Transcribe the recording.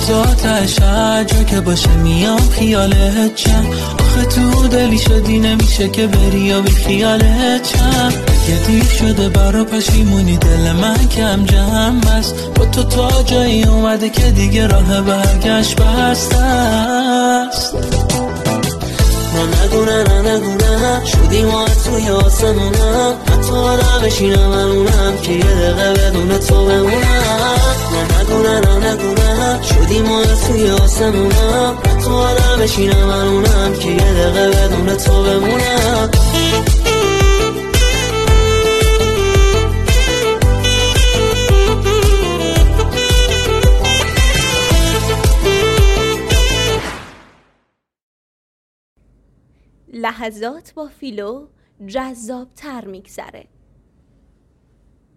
لحظات شجا که باشه میام خیالت چم، آخه تو دلی شدی نمیشه که بری یا بی خیالت چم. یه دیر شده برا پشیمونی دل من کم جمع است، با تو تا جایی اومده که دیگه راه برگشت بسته است. نگونه شدی ما توی آسمونم، حتی آدم بشینم همونم که یه دقیقه بدون تو بمونم. نگونه شدی ما توی آسمونم، حتی آدم بشینم همونم که یه دقیقه بدون تو بمونم. لحظات با فیلو جذاب تر میگذره.